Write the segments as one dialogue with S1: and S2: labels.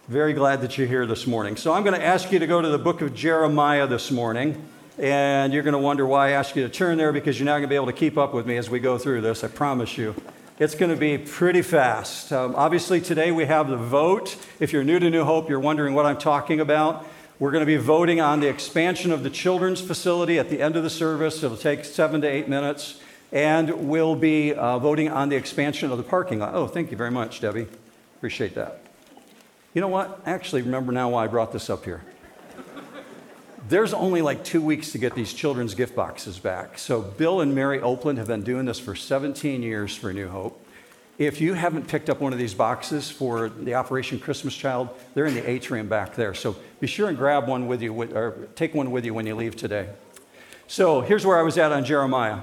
S1: Very glad that you're here this morning. So I'm going to ask you to go to the book of Jeremiah this morning, and you're going to wonder why I asked you to turn there, because you're not going to be able to keep up with me as we go through this, I promise you. It's going to be pretty fast. Obviously, today we have the vote. If you're new to New Hope, you're wondering what I'm talking about. We're going to be voting on the expansion of the children's facility at the end of the service. It'll take 7 to 8 minutes. And we'll be voting on the expansion of the parking lot. Oh, thank you very much, Debbie. Appreciate that. You know what? I actually remember now why I brought this up here. There's only like 2 weeks to get these children's gift boxes back. So Bill and Mary Oakland have been doing this for 17 years for New Hope. If you haven't picked up one of these boxes for the Operation Christmas Child, they're in the atrium back there. So be sure and grab one with you, or take one with you when you leave today. So here's where I was at on Jeremiah.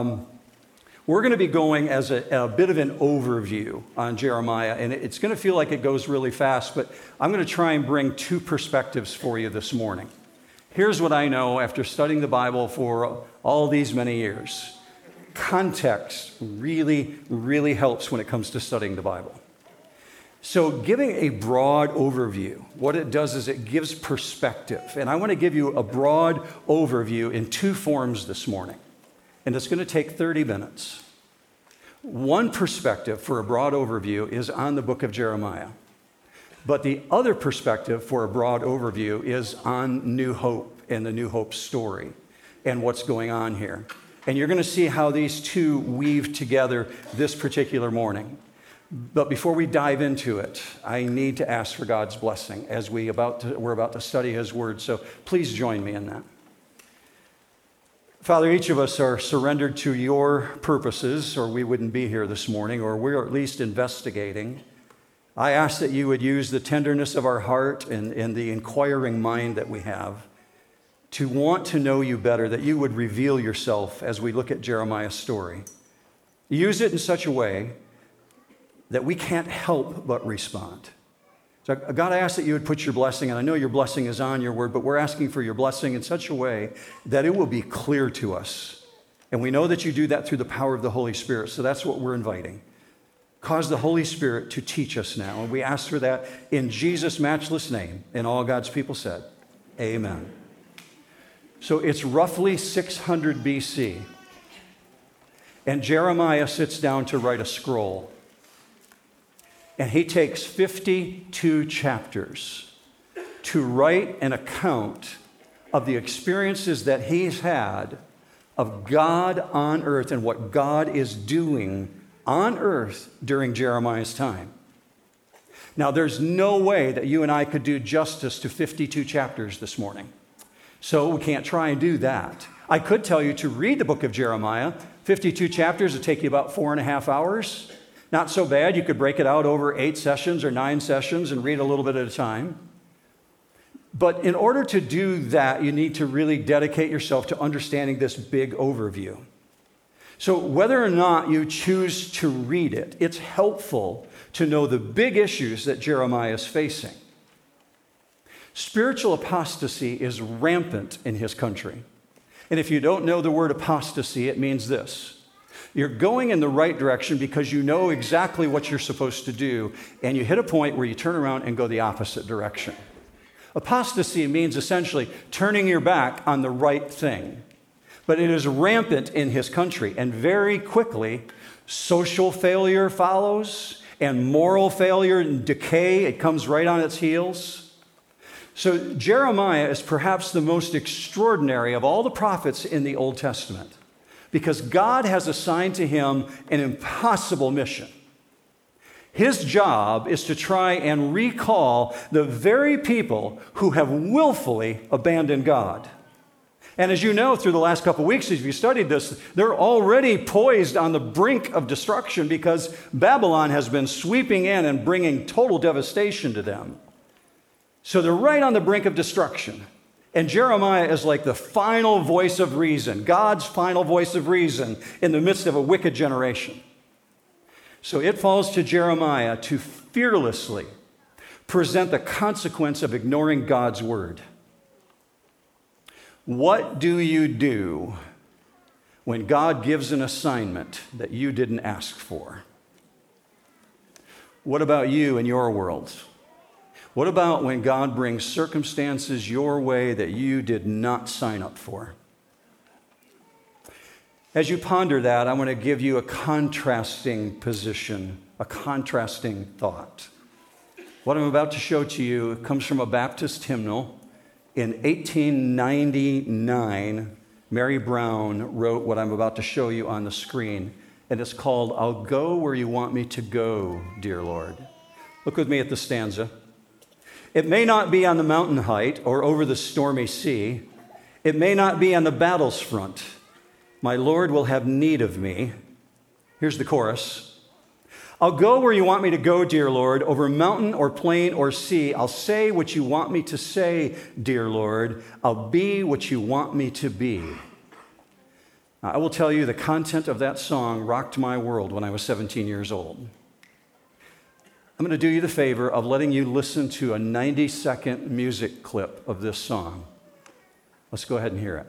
S1: We're going to be going as a bit of an overview on Jeremiah, and it's going to feel like it goes really fast, but I'm going to try and bring two perspectives for you this morning. Here's what I know after studying the Bible for all these many years. Context really, really helps when it comes to studying the Bible. So giving a broad overview, what it does is it gives perspective, and I want to give you a broad overview in two forms this morning. And it's going to take 30 minutes. One perspective for a broad overview is on the book of Jeremiah. But the other perspective for a broad overview is on New Hope and the New Hope story and what's going on here. And you're going to see how these two weave together this particular morning. But before we dive into it, I need to ask for God's blessing as we're about to study His Word. So please join me in that. Father, each of us are surrendered to your purposes, or we wouldn't be here this morning, or we're at least investigating. I ask that you would use the tenderness of our heart and the inquiring mind that we have to want to know you better, that you would reveal yourself as we look at Jeremiah's story. Use it in such a way that we can't help but respond. So God, I ask that you would put your blessing, and I know your blessing is on your word, but we're asking for your blessing in such a way that it will be clear to us. And we know that you do that through the power of the Holy Spirit, so that's what we're inviting. Cause the Holy Spirit to teach us now, and we ask for that in Jesus' matchless name, and all God's people said, amen. So it's roughly 600 BC, and Jeremiah sits down to write a scroll. And he takes 52 chapters to write an account of the experiences that he's had of God on earth and what God is doing on earth during Jeremiah's time. Now, there's no way that you and I could do justice to 52 chapters this morning. So we can't try and do that. I could tell you to read the book of Jeremiah. 52 chapters would take you about 4.5 hours. Not so bad. You could break it out over 8 sessions or 9 sessions and read a little bit at a time. But in order to do that, you need to really dedicate yourself to understanding this big overview. So whether or not you choose to read it, it's helpful to know the big issues that Jeremiah is facing. Spiritual apostasy is rampant in his country. And if you don't know the word apostasy, it means this. You're going in the right direction because you know exactly what you're supposed to do, and you hit a point where you turn around and go the opposite direction. Apostasy means essentially turning your back on the right thing. But it is rampant in his country, and very quickly, social failure follows, and moral failure and decay, it comes right on its heels. So Jeremiah is perhaps the most extraordinary of all the prophets in the Old Testament, because God has assigned to him an impossible mission. His job is to try and recall the very people who have willfully abandoned God. And as you know, through the last couple of weeks, as you studied this, they're already poised on the brink of destruction because Babylon has been sweeping in and bringing total devastation to them. So they're right on the brink of destruction. And Jeremiah is like the final voice of reason, God's final voice of reason in the midst of a wicked generation. So it falls to Jeremiah to fearlessly present the consequence of ignoring God's word. What do you do when God gives an assignment that you didn't ask for? What about you in your world? What about when God brings circumstances your way that you did not sign up for? As you ponder that, I want to give you a contrasting position, a contrasting thought. What I'm about to show to you comes from a Baptist hymnal. In 1899, Mary Brown wrote what I'm about to show you on the screen, and it's called, "I'll Go Where You Want Me to Go, Dear Lord." Look with me at the stanza. It may not be on the mountain height or over the stormy sea. It may not be on the battle's front. My Lord will have need of me. Here's the chorus. I'll go where you want me to go, dear Lord, over mountain or plain or sea. I'll say what you want me to say, dear Lord. I'll be what you want me to be. Now, I will tell you the content of that song rocked my world when I was 17 years old. I'm going to do you the favor of letting you listen to a 90-second music clip of this song. Let's go ahead and hear it.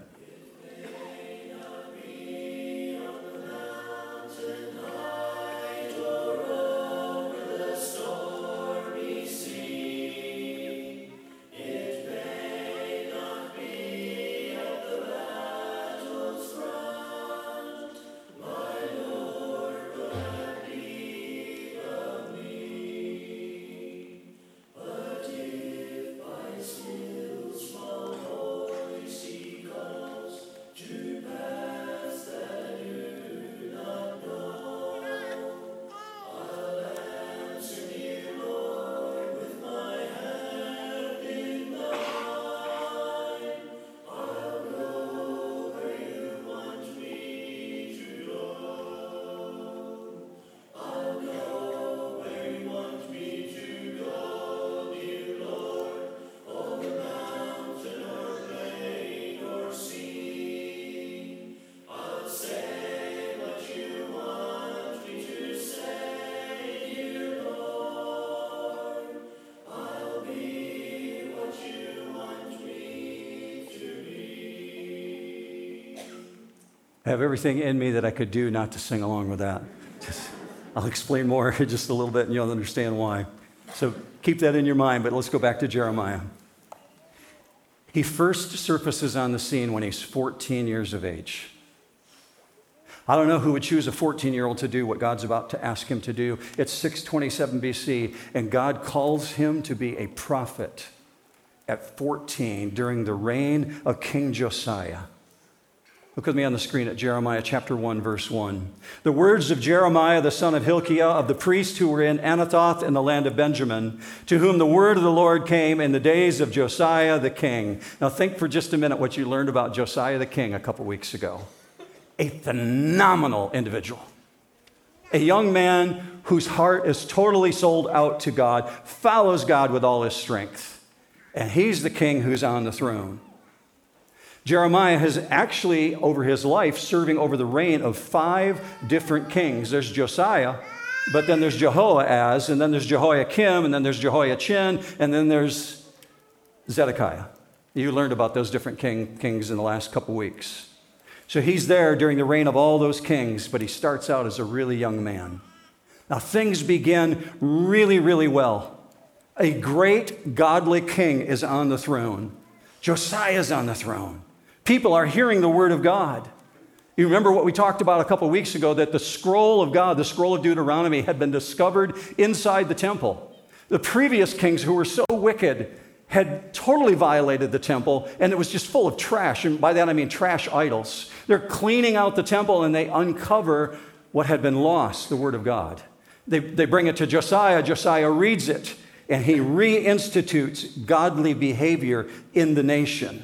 S1: I have everything in me that I could do not to sing along with that. I'll explain more in just a little bit and you'll understand why. So keep that in your mind, but let's go back to Jeremiah. He first surfaces on the scene when he's 14 years of age. I don't know who would choose a 14-year-old to do what God's about to ask him to do. It's 627 BC, and God calls him to be a prophet at 14 during the reign of King Josiah. Look with me on the screen at Jeremiah chapter 1, verse 1. The words of Jeremiah, the son of Hilkiah, of the priests who were in Anathoth in the land of Benjamin, to whom the word of the Lord came in the days of Josiah the king. Now think for just a minute what you learned about Josiah the king a couple weeks ago. A phenomenal individual. A young man whose heart is totally sold out to God, follows God with all his strength. And he's the king who's on the throne. Jeremiah has actually, over his life, serving over the reign of 5 different kings. There's Josiah, but then there's Jehoahaz, and then there's Jehoiakim, and then there's Jehoiachin, and then there's Zedekiah. You learned about those different kings in the last couple weeks. So he's there during the reign of all those kings, but he starts out as a really young man. Now things begin really, really well. A great godly king is on the throne. Josiah's on the throne. People are hearing the word of God. You remember what we talked about a couple weeks ago, that the scroll of God, the scroll of Deuteronomy, had been discovered inside the temple. The previous kings who were so wicked had totally violated the temple, and it was just full of trash. And by that I mean trash idols. They're cleaning out the temple, and they uncover what had been lost, the word of God. They bring it to Josiah. Josiah reads it, and he reinstitutes godly behavior in the nation.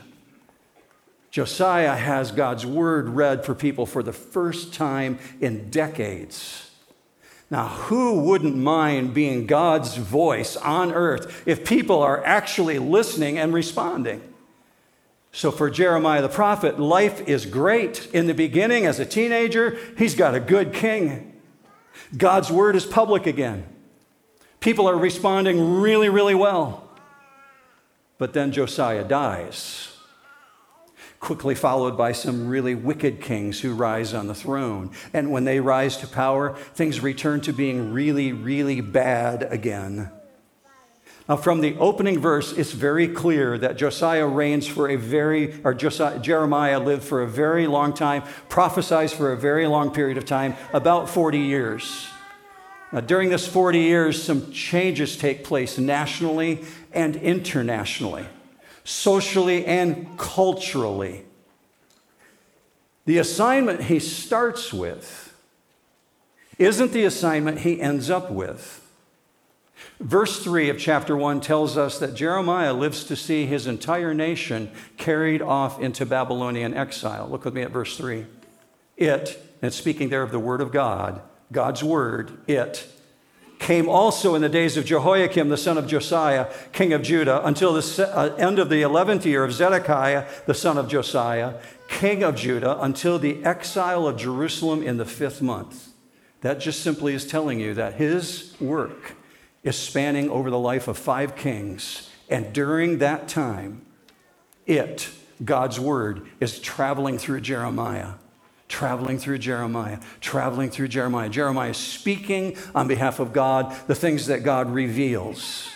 S1: Josiah has God's word read for people for the first time in decades. Now, who wouldn't mind being God's voice on earth if people are actually listening and responding? So for Jeremiah the prophet, life is great. In the beginning, as a teenager, he's got a good king. God's word is public again. People are responding really, really well. But then Josiah dies, quickly followed by some really wicked kings who rise on the throne. And when they rise to power, things return to being really, really bad again. From the opening verse, it's very clear that Jeremiah lived for a very long time, prophesies for a very long period of time, about 40 years. Now, during this 40 years, some changes take place nationally and internationally, socially and culturally. The assignment he starts with isn't the assignment he ends up with. Verse 3 of chapter 1 tells us that Jeremiah lives to see his entire nation carried off into Babylonian exile. Look with me at verse 3. It, and it's speaking there of the word of God, God's word, it, came also in the days of Jehoiakim, the son of Josiah, king of Judah, until the end of the 11th year of Zedekiah, the son of Josiah, king of Judah, until the exile of Jerusalem in the 5th month. That just simply is telling you that his work is spanning over the life of 5 kings. And during that time, God's word, is traveling through Jeremiah. Jeremiah is speaking on behalf of God, the things that God reveals.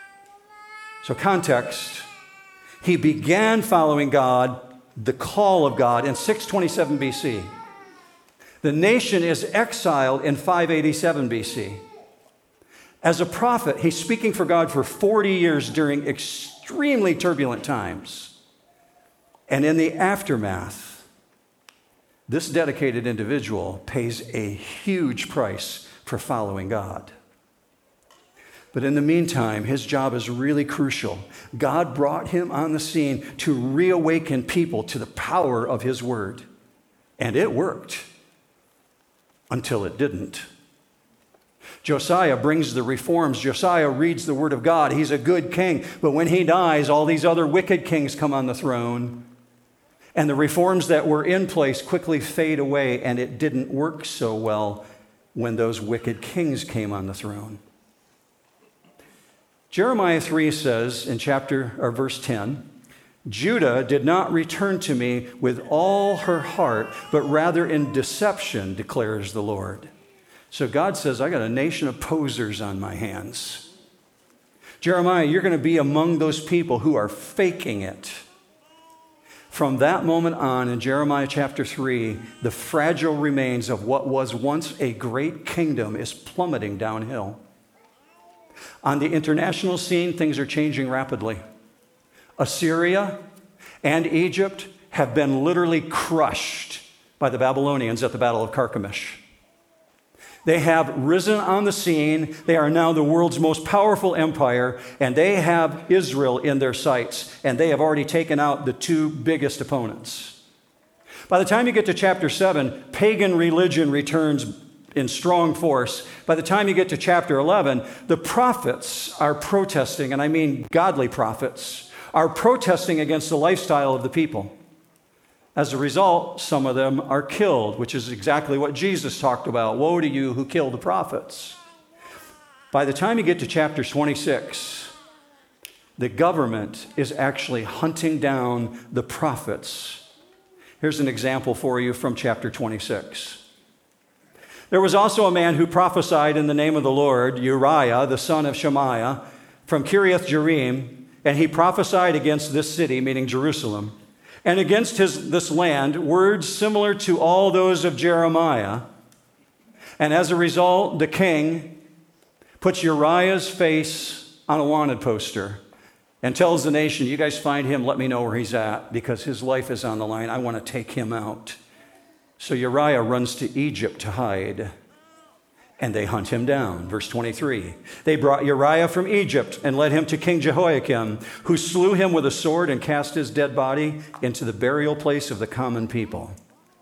S1: So context, he began following God, the call of God, in 627 BC. The nation is exiled in 587 BC. As a prophet, he's speaking for God for 40 years during extremely turbulent times. And in the aftermath, this dedicated individual pays a huge price for following God. But in the meantime, his job is really crucial. God brought him on the scene to reawaken people to the power of his word. And it worked until it didn't. Josiah brings the reforms. Josiah reads the word of God. He's a good king. But when he dies, all these other wicked kings come on the throne. And the reforms that were in place quickly fade away. And it didn't work so well when those wicked kings came on the throne. Jeremiah 3 says in verse 10, Judah did not return to me with all her heart, but rather in deception, declares the Lord. So God says, I got a nation of posers on my hands. Jeremiah, you're going to be among those people who are faking it. From that moment on, in Jeremiah chapter 3, the fragile remains of what was once a great kingdom is plummeting downhill. On the international scene, things are changing rapidly. Assyria and Egypt have been literally crushed by the Babylonians at the Battle of Carchemish. They have risen on the scene. They are now the world's most powerful empire, and they have Israel in their sights, and they have already taken out the 2 biggest opponents. By the time you get to chapter 7, pagan religion returns in strong force. By the time you get to chapter 11, the prophets are protesting, and I mean godly prophets, are protesting against the lifestyle of the people. As a result, some of them are killed, which is exactly what Jesus talked about. Woe to you who kill the prophets. By the time you get to chapter 26, the government is actually hunting down the prophets. Here's an example for you from chapter 26. There was also a man who prophesied in the name of the Lord, Uriah, the son of Shemaiah, from Kiriath Jearim, and he prophesied against this city, meaning Jerusalem, and against this land, words similar to all those of Jeremiah. And as a result, the king puts Uriah's face on a wanted poster and tells the nation, you guys find him, let me know where he's at, because his life is on the line. I want to take him out. So Uriah runs to Egypt to hide, and they hunt him down. Verse 23, they brought Uriah from Egypt and led him to King Jehoiakim, who slew him with a sword and cast his dead body into the burial place of the common people.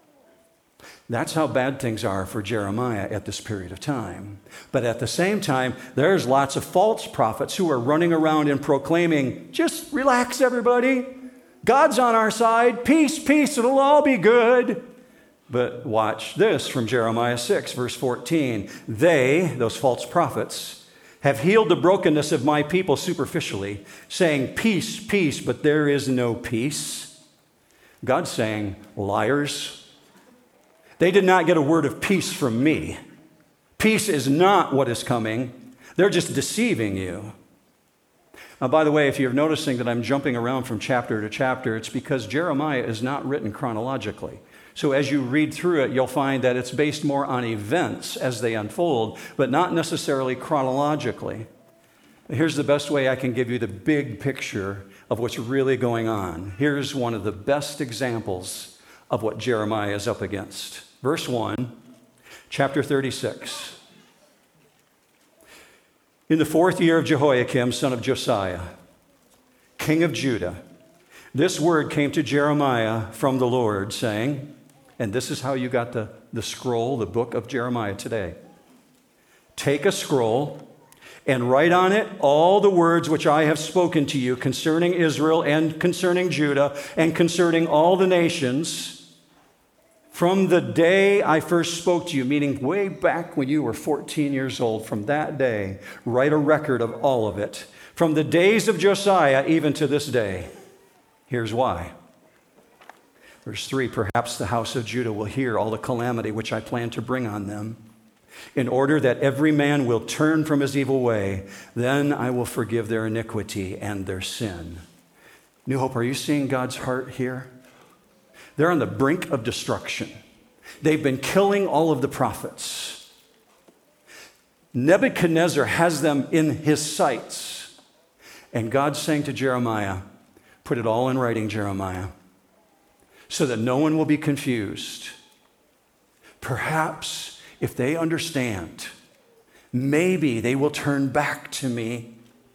S1: That's how bad things are for Jeremiah at this period of time. But at the same time, there's lots of false prophets who are running around and proclaiming, just relax, everybody. God's on our side. Peace, peace, it'll all be good. But watch this from Jeremiah 6, verse 14. They, those false prophets, have healed the brokenness of my people superficially, saying, peace, peace, but there is no peace. God's saying, liars. They did not get a word of peace from me. Peace is not what is coming. They're just deceiving you. Now, by the way, if you're noticing that I'm jumping around from chapter to chapter, it's because Jeremiah is not written chronologically. So as you read through it, you'll find that it's based more on events as they unfold, but not necessarily chronologically. Here's the best way I can give you the big picture of what's really going on. Here's one of the best examples of what Jeremiah is up against. Verse 1, chapter 36. In the 4th year of Jehoiakim, son of Josiah, king of Judah, this word came to Jeremiah from the Lord, saying, and this is how you got the scroll, the book of Jeremiah today. Take a scroll and write on it all the words which I have spoken to you concerning Israel and concerning Judah and concerning all the nations from the day I first spoke to you, meaning way back when you were 14 years old. From that day, write a record of all of it. From the days of Josiah even to this day. Here's why. Verse 3, perhaps the house of Judah will hear all the calamity which I plan to bring on them, in order that every man will turn from his evil way. Then I will forgive their iniquity and their sin. New Hope, are you seeing God's heart here? They're on the brink of destruction. They've been killing all of the prophets. Nebuchadnezzar has them in his sights. And God's saying to Jeremiah, put it all in writing, Jeremiah, so that no one will be confused. Perhaps if they understand, maybe they will turn back to me.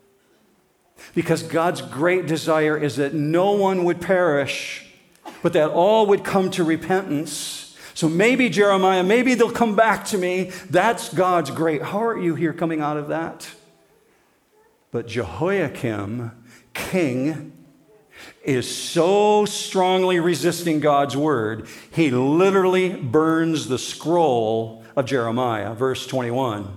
S1: Because God's great desire is that no one would perish, but that all would come to repentance. So maybe Jeremiah, maybe they'll come back to me. That's God's great heart you hear coming out of that. But Jehoiakim, king, is so strongly resisting God's word, he literally burns the scroll of Jeremiah. Verse 21.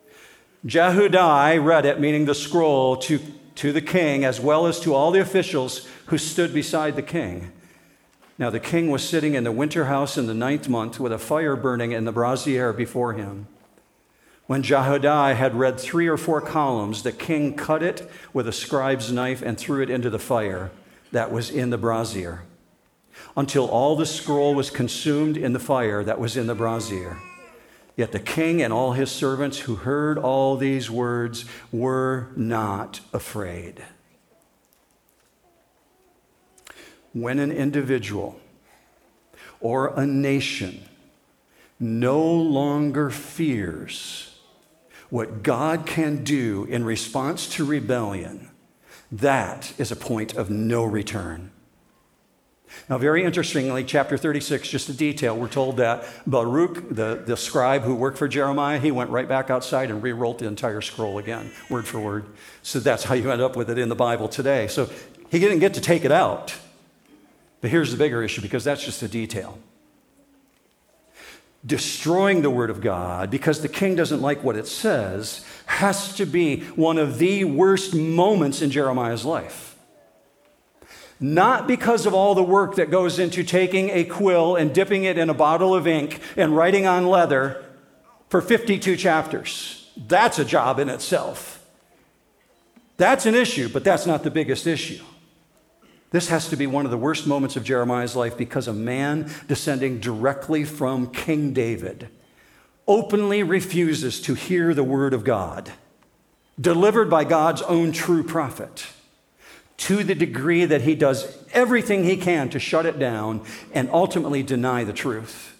S1: Jehudi read it, meaning the scroll, to the king, as well as to all the officials who stood beside the king. Now the king was sitting in the winter house in the 9th month with a fire burning in the brazier before him. When Jehudi had read 3 or 4 columns, the king cut it with a scribe's knife and threw it into the fire that was in the brazier, until all the scroll was consumed in the fire that was in the brazier. Yet the king and all his servants who heard all these words were not afraid. When an individual or a nation no longer fears what God can do in response to rebellion, that is a point of no return. Now, very interestingly, chapter 36, just a detail, we're told that Baruch, the scribe who worked for Jeremiah, he went right back outside and rewrote the entire scroll again, word for word. So that's how you end up with it in the Bible today. So he didn't get to take it out. But here's the bigger issue, because that's just a detail. Destroying the word of God because the king doesn't like what it says has to be one of the worst moments in Jeremiah's life. Not because of all the work that goes into taking a quill and dipping it in a bottle of ink and writing on leather for 52 chapters. That's a job in itself. That's an issue, but that's not the biggest issue. This has to be one of the worst moments of Jeremiah's life because a man descending directly from King David openly refuses to hear the word of God, delivered by God's own true prophet, to the degree that he does everything he can to shut it down and ultimately deny the truth.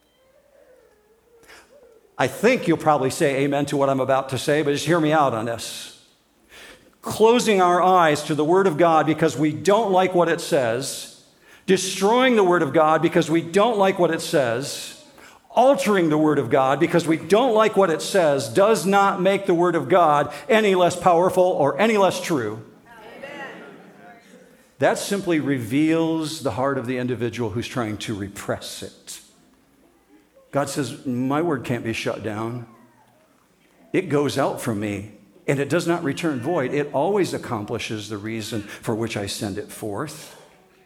S1: I think you'll probably say amen to what I'm about to say, but just hear me out on this. Closing our eyes to the Word of God because we don't like what it says, destroying the Word of God because we don't like what it says, altering the Word of God because we don't like what it says, does not make the Word of God any less powerful or any less true. Amen. That simply reveals the heart of the individual who's trying to repress it. God says, my word can't be shut down. It goes out from me. And it does not return void. It always accomplishes the reason for which I send it forth.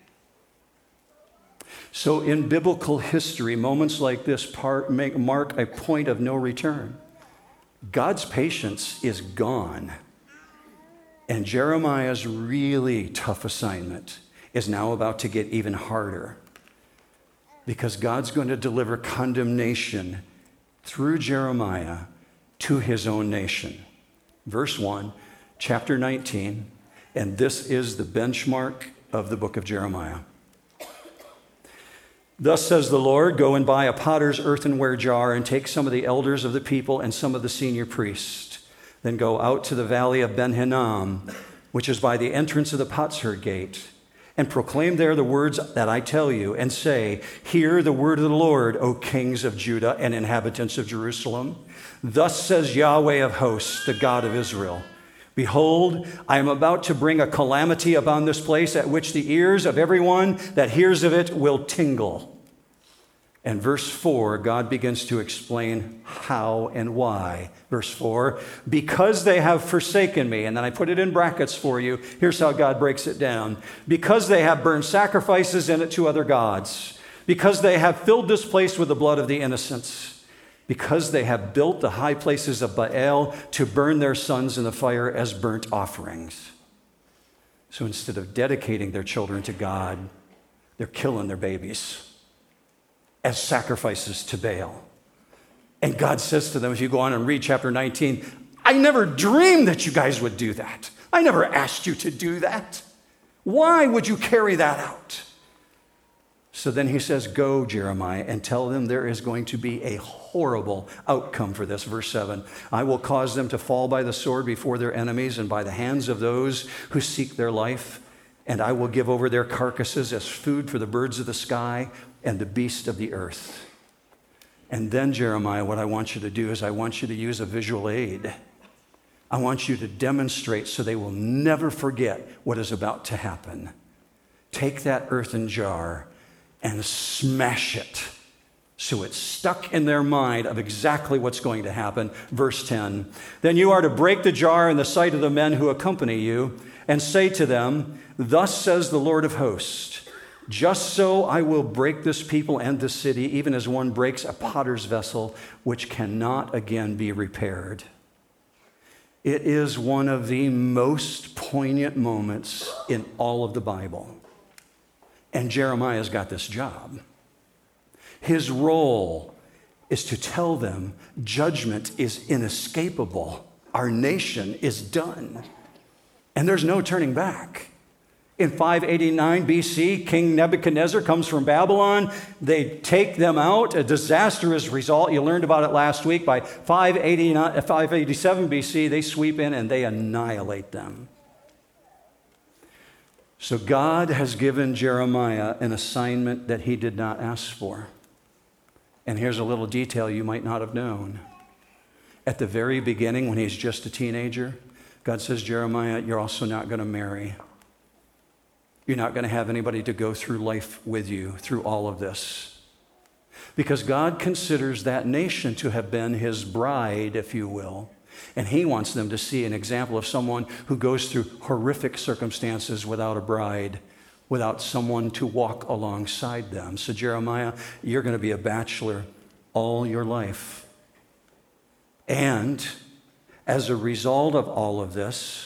S1: So in biblical history, moments like this mark a point of no return. God's patience is gone. And Jeremiah's really tough assignment is now about to get even harder, because God's going to deliver condemnation through Jeremiah to his own nation. Verse 1, chapter 19, and this is the benchmark of the book of Jeremiah. Thus says the Lord, go and buy a potter's earthenware jar and take some of the elders of the people and some of the senior priests. Then go out to the valley of Ben-Hinnom, which is by the entrance of the potsherd gate, and proclaim there the words that I tell you, and say, hear the word of the Lord, O kings of Judah and inhabitants of Jerusalem. Thus says Yahweh of hosts, the God of Israel. Behold, I am about to bring a calamity upon this place at which the ears of everyone that hears of it will tingle. And verse 4, God begins to explain how and why. Verse 4, because they have forsaken me, and then I put it in brackets for you. Here's how God breaks it down. Because they have burned sacrifices in it to other gods. Because they have filled this place with the blood of the innocents. Because they have built the high places of Baal to burn their sons in the fire as burnt offerings. So instead of dedicating their children to God, they're killing their babies as sacrifices to Baal. And God says to them, if you go on and read chapter 19, I never dreamed that you guys would do that. I never asked you to do that. Why would you carry that out? So then he says, go, Jeremiah, and tell them there is going to be a horrible outcome for this. Verse 7, I will cause them to fall by the sword before their enemies and by the hands of those who seek their life. And I will give over their carcasses as food for the birds of the sky and the beasts of the earth. And then, Jeremiah, what I want you to do is I want you to use a visual aid. I want you to demonstrate so they will never forget what is about to happen. Take that earthen jar and smash it so it's stuck in their mind of exactly what's going to happen. Verse 10, then you are to break the jar in the sight of the men who accompany you and say to them, thus says the Lord of hosts, just so I will break this people and this city, even as one breaks a potter's vessel, which cannot again be repaired. It is one of the most poignant moments in all of the Bible. And Jeremiah's got this job. His role is to tell them judgment is inescapable. Our nation is done. And there's no turning back. In 589 BC, King Nebuchadnezzar comes from Babylon. They take them out, a disastrous result. You learned about it last week. By 587 BC, they sweep in and they annihilate them. So God has given Jeremiah an assignment that he did not ask for. And here's a little detail you might not have known. At the very beginning, when he's just a teenager, God says, Jeremiah, you're also not going to marry. You're not going to have anybody to go through life with you through all of this. Because God considers that nation to have been his bride, if you will. And he wants them to see an example of someone who goes through horrific circumstances without a bride, without someone to walk alongside them. So Jeremiah, you're going to be a bachelor all your life. And as a result of all of this,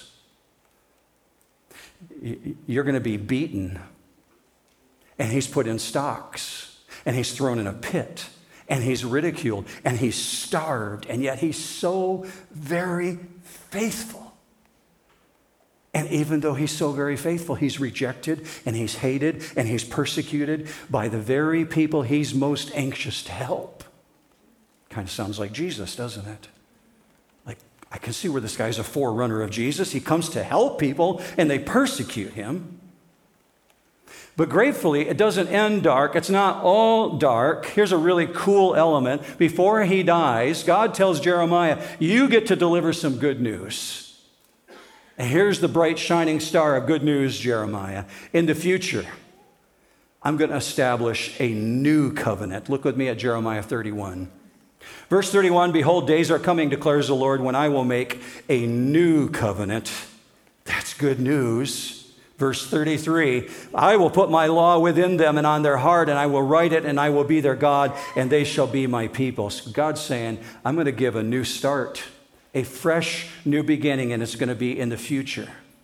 S1: you're going to be beaten, and he's put in stocks, and he's thrown in a pit, and he's ridiculed, and he's starved, and yet he's so very faithful. And even though he's so very faithful, he's rejected, and he's hated, and he's persecuted by the very people he's most anxious to help. Kind of sounds like Jesus, doesn't it? I can see where this guy's a forerunner of Jesus. He comes to help people, and they persecute him. But gratefully, it doesn't end dark. It's not all dark. Here's a really cool element. Before he dies, God tells Jeremiah, you get to deliver some good news. And here's the bright, shining star of good news, Jeremiah. In the future, I'm going to establish a new covenant. Look with me at Jeremiah 31. Verse 31, behold, days are coming, declares the Lord, when I will make a new covenant. That's good news. Verse 33, I will put my law within them and on their heart, and I will write it, and I will be their God, and they shall be my people. So God's saying, I'm going to give a new start, a fresh new beginning, and it's going to be in the future.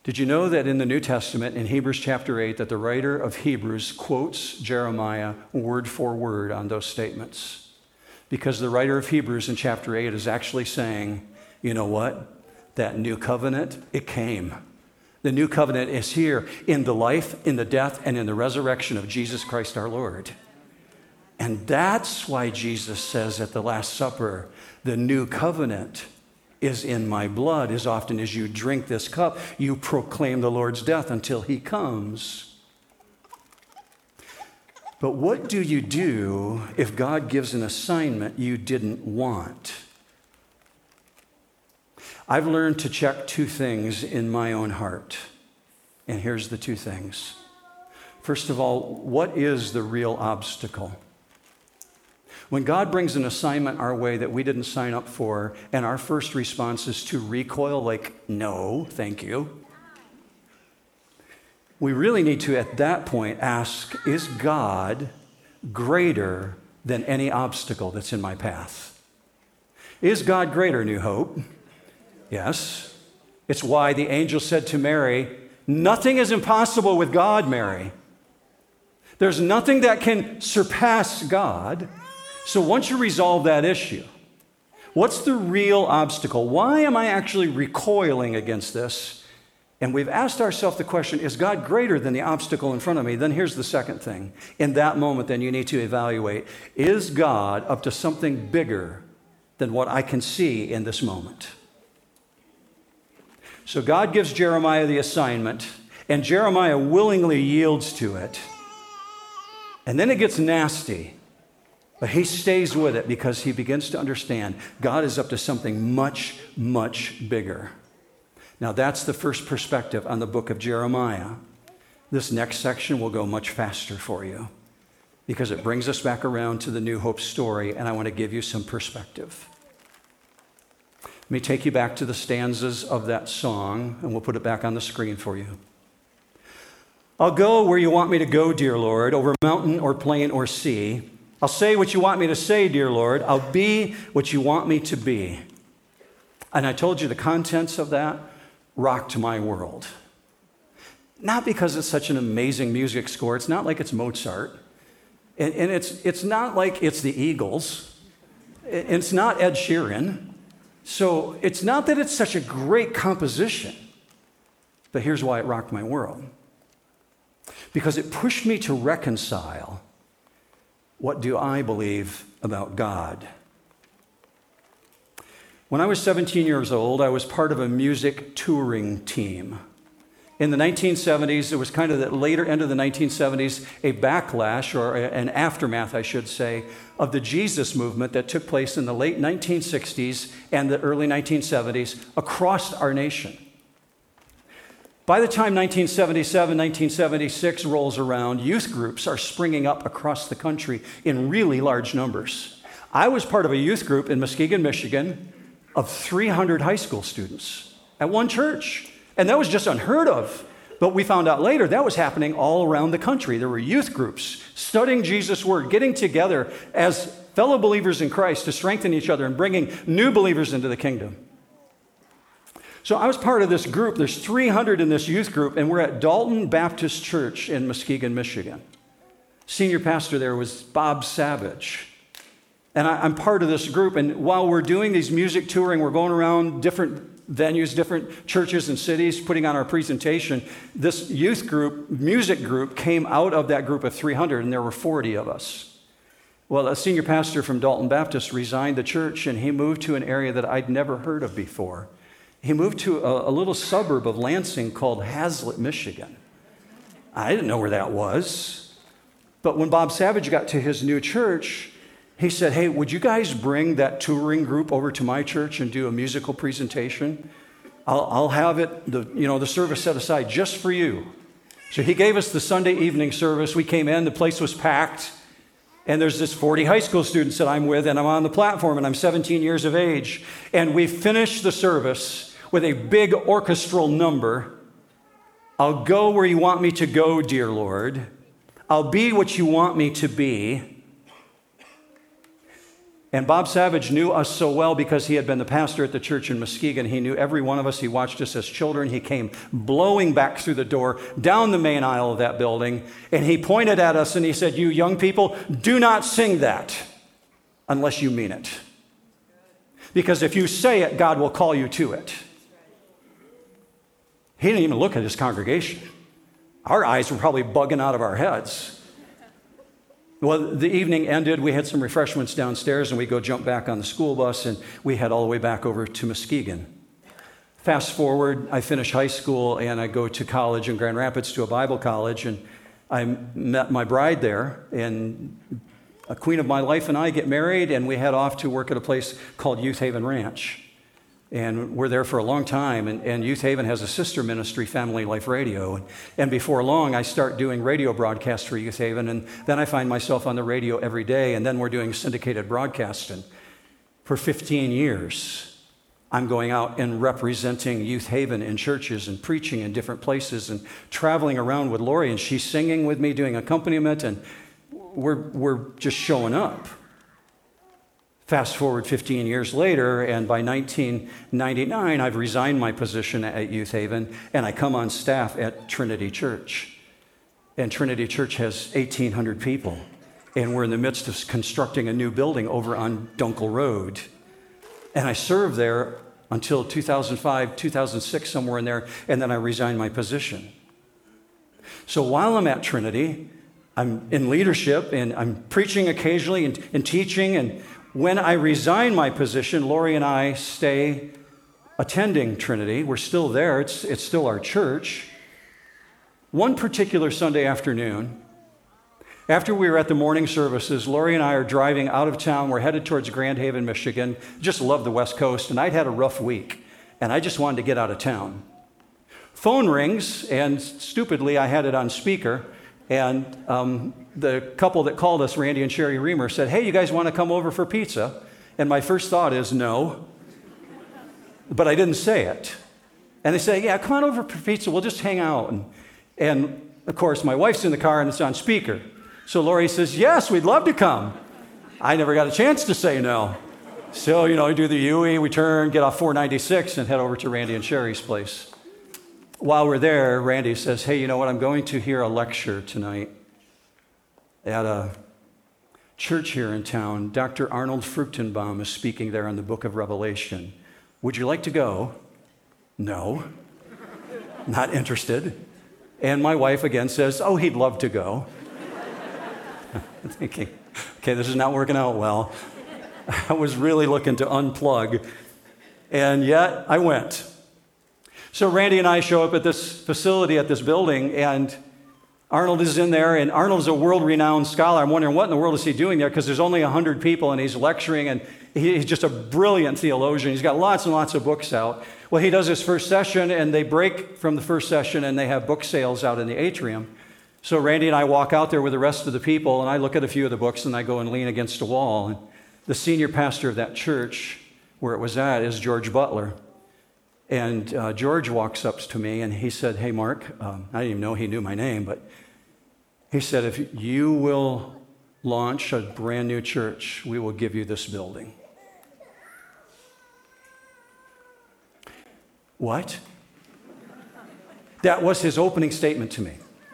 S1: Did you know that in the New Testament, in Hebrews chapter 8, that the writer of Hebrews quotes Jeremiah word for word on those statements? Because the writer of Hebrews in chapter 8 is actually saying, you know what? That new covenant, it came. The new covenant is here in the life, in the death, and in the resurrection of Jesus Christ our Lord. And that's why Jesus says at the Last Supper, the new covenant is in my blood. As often as you drink this cup, you proclaim the Lord's death until he comes. But what do you do if God gives an assignment you didn't want? I've learned to check two things in my own heart. And here's the two things. First of all, what is the real obstacle? When God brings an assignment our way that we didn't sign up for, and our first response is to recoil like, no, thank you. We really need to, at that point, ask, is God greater than any obstacle that's in my path? Is God greater, New Hope? Yes. It's why the angel said to Mary, nothing is impossible with God, Mary. There's nothing that can surpass God. So once you resolve that issue, what's the real obstacle? Why am I actually recoiling against this? And we've asked ourselves the question, is God greater than the obstacle in front of me? Then here's the second thing. In that moment, then you need to evaluate, is God up to something bigger than what I can see in this moment? So God gives Jeremiah the assignment, and Jeremiah willingly yields to it. And then it gets nasty. But he stays with it because he begins to understand God is up to something much, much bigger. Now, that's the first perspective on the book of Jeremiah. This next section will go much faster for you because it brings us back around to the New Hope story, and I want to give you some perspective. Let me take you back to the stanzas of that song, and we'll put it back on the screen for you. I'll go where you want me to go, dear Lord, over mountain or plain or sea. I'll say what you want me to say, dear Lord. I'll be what you want me to be. And I told you the contents of that rocked my world. Not because it's such an amazing music score. It's not like it's Mozart. And it's not like it's the Eagles. It's not Ed Sheeran. So it's not that it's such a great composition. But here's why it rocked my world. Because it pushed me to reconcile what do I believe about God? When I was 17 years old, I was part of a music touring team. In the 1970s, it was kind of the later end of the 1970s, a backlash, or an aftermath, I should say, of the Jesus movement that took place in the late 1960s and the early 1970s across our nation. By the time 1977, 1976 rolls around, youth groups are springing up across the country in really large numbers. I was part of a youth group in Muskegon, Michigan, of 300 high school students at one church. And that was just unheard of. But we found out later that was happening all around the country. There were youth groups studying Jesus' word, getting together as fellow believers in Christ to strengthen each other and bringing new believers into the kingdom. So I was part of this group. There's 300 in this youth group, and we're at Dalton Baptist Church in Muskegon, Michigan. Senior pastor there was Bob Savage. And I'm part of this group, and while we're doing these music touring, we're going around different venues, different churches and cities, putting on our presentation. This youth group, music group, came out of that group of 300, and there were 40 of us. Well, a senior pastor from Dalton Baptist resigned the church, and he moved to an area that I'd never heard of before. He moved to a little suburb of Lansing called Hazlet, Michigan. I didn't know where that was. But when Bob Savage got to his new church, he said, hey, would you guys bring that touring group over to my church and do a musical presentation? I'll have it, the service set aside just for you. So he gave us the Sunday evening service. We came in, the place was packed. And there's this 40 high school students that I'm with, and I'm on the platform, and I'm 17 years of age. And we finished the service with a big orchestral number. I'll go where you want me to go, dear Lord. I'll be what you want me to be. And Bob Savage knew us so well because he had been the pastor at the church in Muskegon. He knew every one of us. He watched us as children. He came blowing back through the door, down the main aisle of that building, and he pointed at us and he said, "You young people, do not sing that unless you mean it. Because if you say it, God will call you to it." He didn't even look at his congregation. Our eyes were probably bugging out of our heads. Well, the evening ended. We had some refreshments downstairs, and we go jump back on the school bus, and we head all the way back over to Muskegon. Fast forward, I finish high school, and I go to college in Grand Rapids to a Bible college, and I met my bride there, and a queen of my life and I get married, and we head off to work at a place called Youth Haven Ranch. And we're there for a long time, and Youth Haven has a sister ministry, Family Life Radio. And before long, I start doing radio broadcasts for Youth Haven, and then I find myself on the radio every day, and then we're doing syndicated broadcasting. For 15 years, I'm going out and representing Youth Haven in churches and preaching in different places and traveling around with Lori, and she's singing with me, doing accompaniment, and we're just showing up. Fast forward 15 years later, and by 1999, I've resigned my position at Youth Haven, and I come on staff at Trinity Church. And Trinity Church has 1,800 people, and we're in the midst of constructing a new building over on Dunkel Road. And I served there until 2005, 2006, somewhere in there, and then I resigned my position. So while I'm at Trinity, I'm in leadership, and I'm preaching occasionally and teaching, and when I resign my position, Lori and I stay attending Trinity. We're still there. It's still our church. One particular Sunday afternoon, after we were at the morning services, Lori and I are driving out of town. We're headed towards Grand Haven, Michigan. Just love the West Coast, and I'd had a rough week, and I just wanted to get out of town. Phone rings, and stupidly, I had it on speaker. And the couple that called us, Randy and Sherry Reamer, said, "Hey, you guys want to come over for pizza?" And my first thought is no, but I didn't say it. And they say, "Yeah, come on over for pizza. We'll just hang out." And of course, my wife's in the car and it's on speaker. So Lori says, "Yes, we'd love to come." I never got a chance to say no. So, we do the UE, we turn, get off 496 and head over to Randy and Sherry's place. While we're there, Randy says, "Hey, you know what? I'm going to hear a lecture tonight at a church here in town. Dr. Arnold Fruchtenbaum is speaking there on the book of Revelation. Would you like to go?" No, not interested. And my wife again says, "Oh, he'd love to go." I'm thinking, okay, this is not working out well. I was really looking to unplug, and yet I went. So Randy and I show up at this facility, at this building, and Arnold is in there, and Arnold's a world-renowned scholar. I'm wondering, what in the world is he doing there? Because there's only 100 people, and he's lecturing, and he's just a brilliant theologian. He's got lots and lots of books out. Well, he does his first session, and they break from the first session, and they have book sales out in the atrium. So Randy and I walk out there with the rest of the people, and I look at a few of the books, and I go and lean against a wall. And the senior pastor of that church, where it was at, is George Butler. And George walks up to me and he said, "Hey, Mark," I didn't even know he knew my name, but he said, "If you will launch a brand new church, we will give you this building." What? That was his opening statement to me.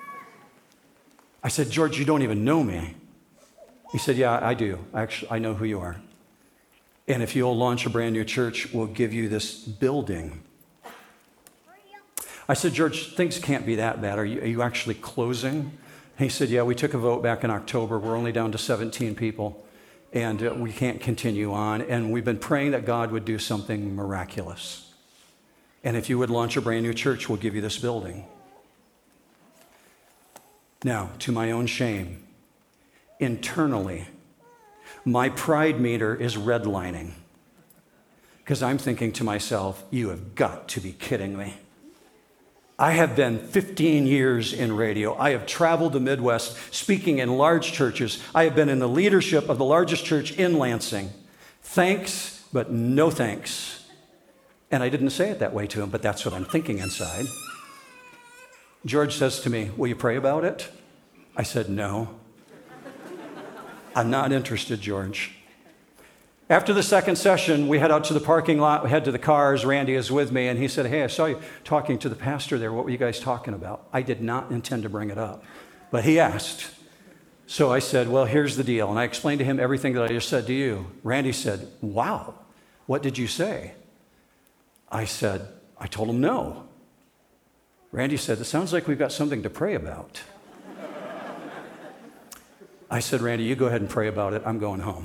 S1: I said, "George, you don't even know me." He said, "Yeah, I do. Actually, I know who you are. And if you'll launch a brand new church, we'll give you this building." I said, "George, things can't be that bad. Are you actually closing?" He said, "Yeah, we took a vote back in October. We're only down to 17 people, and we can't continue on. And we've been praying that God would do something miraculous. And if you would launch a brand new church, we'll give you this building." Now, to my own shame, internally, my pride meter is redlining because I'm thinking to myself, "You have got to be kidding me. I have been 15 years in radio. I have traveled the Midwest speaking in large churches. I have been in the leadership of the largest church in Lansing. Thanks, but no thanks." And I didn't say it that way to him, but that's what I'm thinking inside. George says to me, "Will you pray about it?" I said, "No. I'm not interested, George." After the second session, we head out to the parking lot, we head to the cars. Randy is with me, and he said, hey, I saw you talking to the pastor there. What were you guys talking about? I did not intend to bring it up, but he asked. So I said, well, here's the deal. And I explained to him everything that I just said to you. Randy said, wow, what did you say? I said, I told him no. Randy said, it sounds like we've got something to pray about. I said, Randy, you go ahead and pray about it. I'm going home.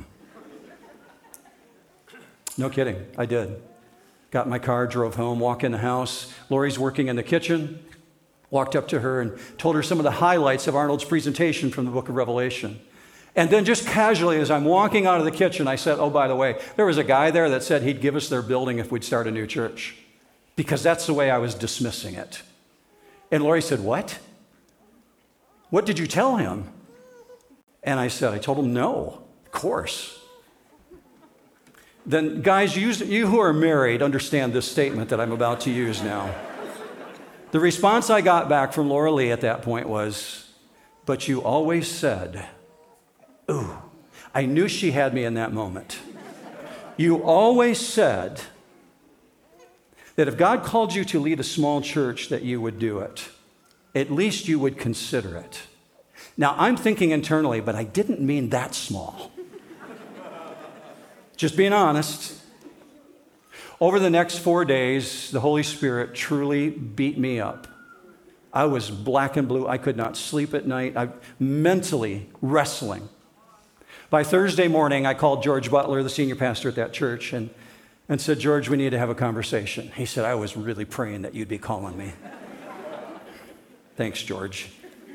S1: No kidding, I did. Got in my car, drove home, walked in the house. Lori's working in the kitchen. Walked up to her and told her some of the highlights of Arnold's presentation from the book of Revelation. And then just casually, as I'm walking out of the kitchen, I said, oh, by the way, there was a guy there that said he'd give us their building if we'd start a new church. Because that's the way I was dismissing it. And Lori said, what? What did you tell him? And I said, I told him no, of course. Then guys, you who are married understand this statement that I'm about to use now. The response I got back from Laura Lee at that point was, but you always said, ooh, I knew she had me in that moment. You always said that if God called you to lead a small church, that you would do it. At least you would consider it. Now, I'm thinking internally, but I didn't mean that small. Just being honest. Over the next 4 days, the Holy Spirit truly beat me up. I was black and blue. I could not sleep at night. I mentally wrestling. By Thursday morning, I called George Butler, the senior pastor at that church, and said, George, we need to have a conversation. He said, I was really praying that you'd be calling me. Thanks, George.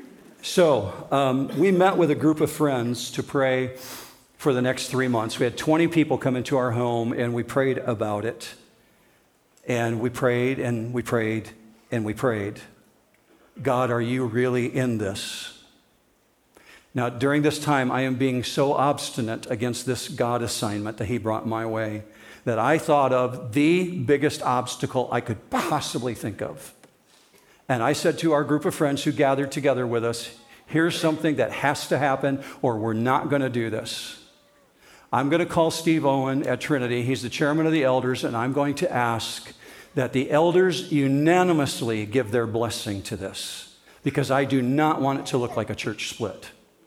S1: So we met with a group of friends to pray for the next 3 months. We had 20 people come into our home, and we prayed about it. And we prayed, and we prayed, and we prayed. God, are you really in this? Now, during this time, I am being so obstinate against this God assignment that he brought my way that I thought of the biggest obstacle I could possibly think of. And I said to our group of friends who gathered together with us, here's something that has to happen or we're not going to do this. I'm going to call Steve Owen at Trinity. He's the chairman of the elders, and I'm going to ask that the elders unanimously give their blessing to this because I do not want it to look like a church split.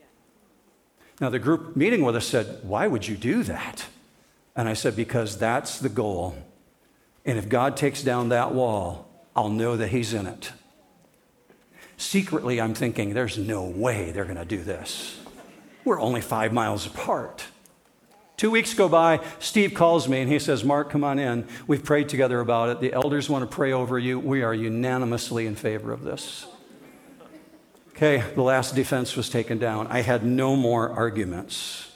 S1: Now, the group meeting with us said, why would you do that? And I said, because that's the goal. And if God takes down that wall, I'll know that he's in it. Secretly, I'm thinking, there's no way they're going to do this. We're only 5 miles apart. 2 weeks go by, Steve calls me and he says, Mark, come on in. We've prayed together about it. The elders want to pray over you. We are unanimously in favor of this. Okay, the last defense was taken down. I had no more arguments.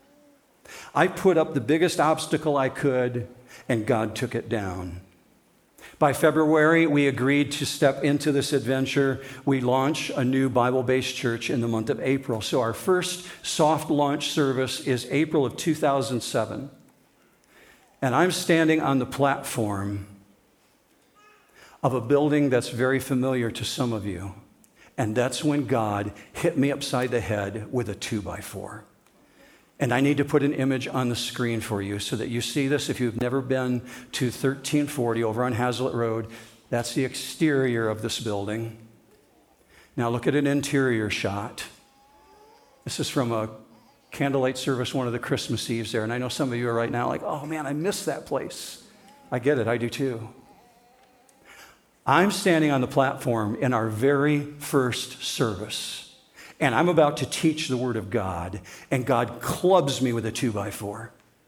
S1: I put up the biggest obstacle I could, and God took it down. By February, we agreed to step into this adventure. We launch a new Bible-based church in the month of April. So our first soft launch service is April of 2007. And I'm standing on the platform of a building that's very familiar to some of you. And that's when God hit me upside the head with a 2x4. And I need to put an image on the screen for you so that you see this. If you've never been to 1340 over on Hazlitt Road, that's the exterior of this building. Now look at an interior shot. This is from a candlelight service, one of the Christmas Eves there. And I know some of you are right now like, oh man, I miss that place. I get it, I do too. I'm standing on the platform in our very first service. And I'm about to teach the Word of God, and God clubs me with a 2x4.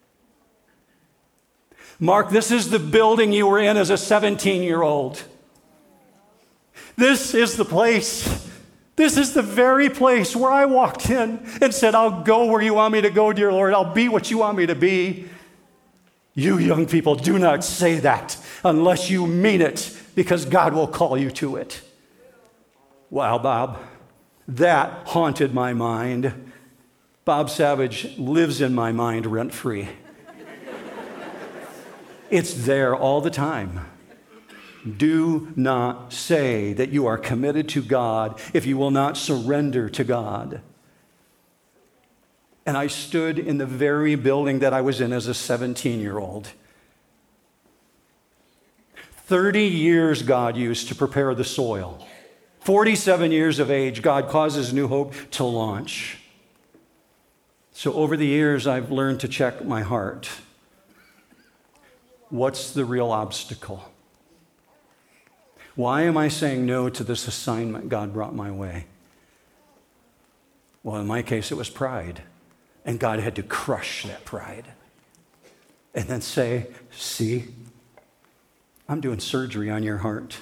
S1: Mark, this is the building you were in as a 17-year-old. This is the place. This is the very place where I walked in and said, I'll go where you want me to go, dear Lord. I'll be what you want me to be. You young people, do not say that unless you mean it, because God will call you to it. Wow, Bob. That haunted my mind. Bob Savage lives in my mind rent-free. It's there all the time. Do not say that you are committed to God if you will not surrender to God. And I stood in the very building that I was in as a 17-year-old. 30 years God used to prepare the soil. 47 years of age, God causes New Hope to launch. So over the years, I've learned to check my heart. What's the real obstacle? Why am I saying no to this assignment God brought my way? Well, in my case, it was pride. And God had to crush that pride. And then say, see, I'm doing surgery on your heart.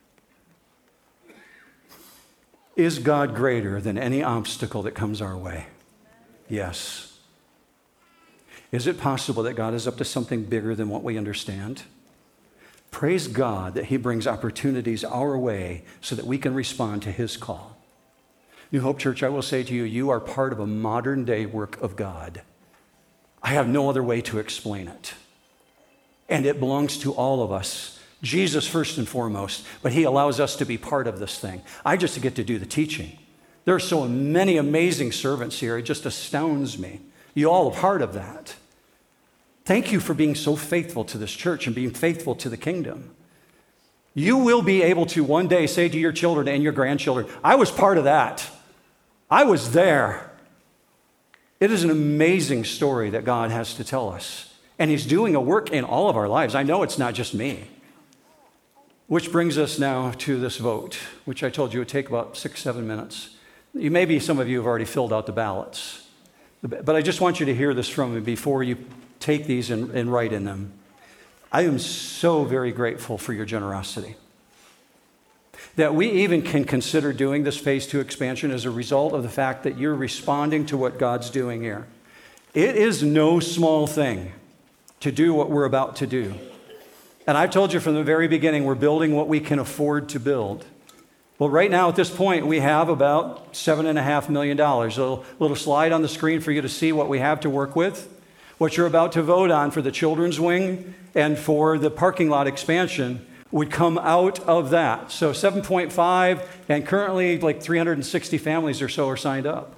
S1: Is God greater than any obstacle that comes our way? Yes. Is it possible that God is up to something bigger than what we understand? Praise God that He brings opportunities our way so that we can respond to His call. New Hope Church, I will say to you, you are part of a modern day work of God. I have no other way to explain it. And it belongs to all of us. Jesus first and foremost, but He allows us to be part of this thing. I just get to do the teaching. There are so many amazing servants here, it just astounds me. You all are part of that. Thank you for being so faithful to this church and being faithful to the kingdom. You will be able to one day say to your children and your grandchildren, I was part of that. I was there. It is an amazing story that God has to tell us. And He's doing a work in all of our lives. I know it's not just me. Which brings us now to this vote, which I told you would take about 6-7 minutes. Maybe some of you have already filled out the ballots. But I just want you to hear this from me before you take these and write in them. I am so very grateful for your generosity. That we even can consider doing this phase 2 expansion as a result of the fact that you're responding to what God's doing here. It is no small thing to do what we're about to do. And I've told you from the very beginning, we're building what we can afford to build. Well, right now at this point, we have about $7.5 million. A little slide on the screen for you to see what we have to work with. What you're about to vote on for the children's wing and for the parking lot expansion would come out of that. So 7.5, and currently like 360 families or so are signed up.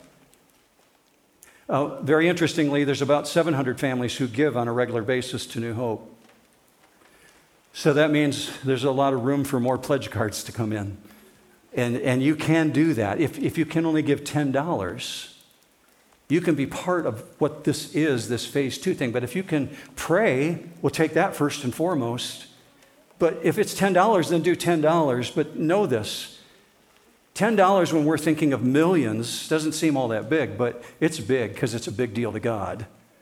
S1: Very interestingly, there's about 700 families who give on a regular basis to New Hope. So that means there's a lot of room for more pledge cards to come in. And you can do that. If you can only give $10, you can be part of what this is, this phase 2 thing. But if you can pray, we'll take that first and foremost. But if it's $10, then do $10. But know this, $10 when we're thinking of millions doesn't seem all that big, but it's big because it's a big deal to God.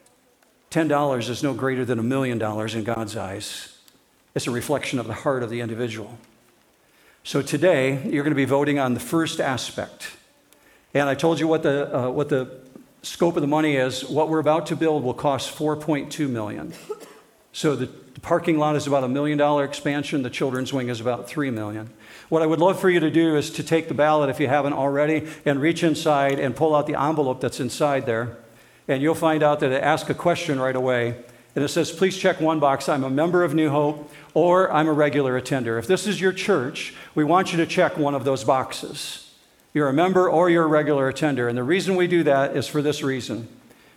S1: $10 is no greater than $1 million in God's eyes. It's a reflection of the heart of the individual. So today, you're going to be voting on the first aspect. And I told you what the scope of the money is. What we're about to build will cost $4.2 million. So the parking lot is about $1 million expansion. The children's wing is about $3 million. What I would love for you to do is to take the ballot, if you haven't already, and reach inside and pull out the envelope that's inside there. And you'll find out that it asks a question right away. And it says, please check one box, I'm a member of New Hope, or I'm a regular attender. If this is your church, we want you to check one of those boxes. You're a member or you're a regular attender. And the reason we do that is for this reason.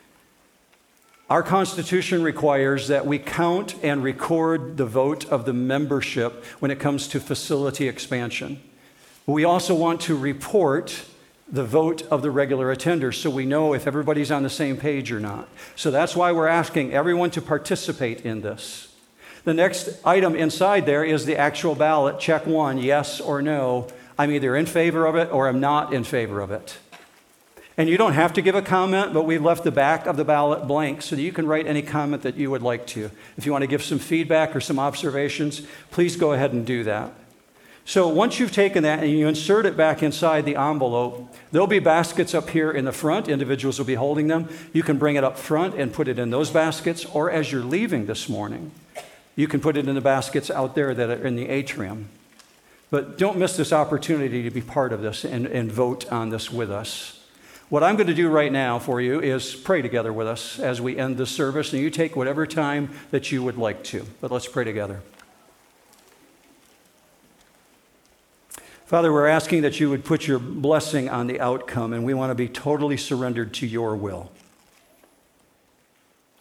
S1: Our Constitution requires that we count and record the vote of the membership when it comes to facility expansion. We also want to report the vote of the regular attenders so we know if everybody's on the same page or not. So that's why we're asking everyone to participate in this. The next item inside there is the actual ballot. Check one, yes or no. I'm either in favor of it or I'm not in favor of it. And you don't have to give a comment, but we've left the back of the ballot blank so that you can write any comment that you would like to. If you want to give some feedback or some observations, please go ahead and do that. So once you've taken that and you insert it back inside the envelope, there'll be baskets up here in the front. Individuals will be holding them. You can bring it up front and put it in those baskets, or as you're leaving this morning, you can put it in the baskets out there that are in the atrium. But don't miss this opportunity to be part of this and vote on this with us. What I'm going to do right now for you is pray together with us as we end the service, and you take whatever time that you would like to. But let's pray together. Father, we're asking that you would put your blessing on the outcome, and we want to be totally surrendered to your will.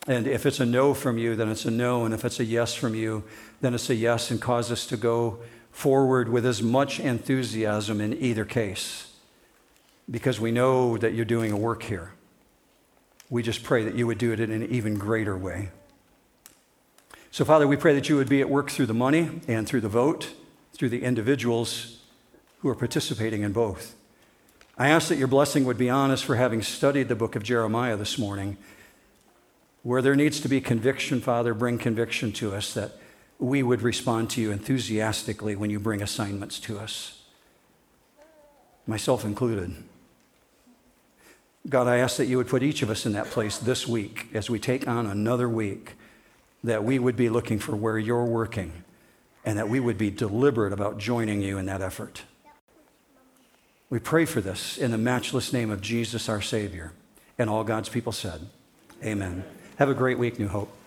S1: And if it's a no from you, then it's a no. And if it's a yes from you, then it's a yes, and cause us to go forward with as much enthusiasm in either case, because we know that you're doing a work here. We just pray that you would do it in an even greater way. So, Father, we pray that you would be at work through the money and through the vote, through the individuals who are participating in both. I ask that your blessing would be on us for having studied the book of Jeremiah this morning. Where there needs to be conviction, Father, bring conviction to us, that we would respond to you enthusiastically when you bring assignments to us, myself included. God, I ask that you would put each of us in that place this week as we take on another week, that we would be looking for where you're working and that we would be deliberate about joining you in that effort. We pray for this in the matchless name of Jesus, our Savior. And all God's people said, amen. Have a great week, New Hope.